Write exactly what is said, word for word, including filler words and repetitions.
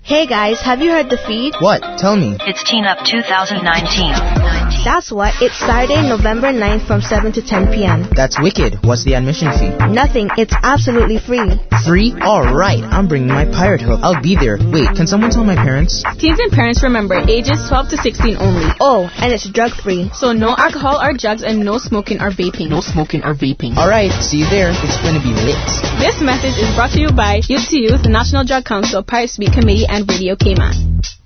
Hey guys, have you heard the feed? What? Tell me. It's Teen Up twenty nineteen. That's what. It's Saturday, November ninth from seven to ten p.m. That's wicked. What's the admission fee? Nothing. It's absolutely free. Free? Alright, I'm bringing my pirate hook. I'll be there. Wait, can someone tell my parents? Teens and parents, remember, ages twelve to sixteen only. Oh, and it's drug-free. So no alcohol or drugs and no smoking or vaping. No smoking or vaping. Alright, see you there. It's gonna be lit. This message is brought to you by Youth to Youth, the National Drug Council, Pirate Speak Committee, and Radio Cayman.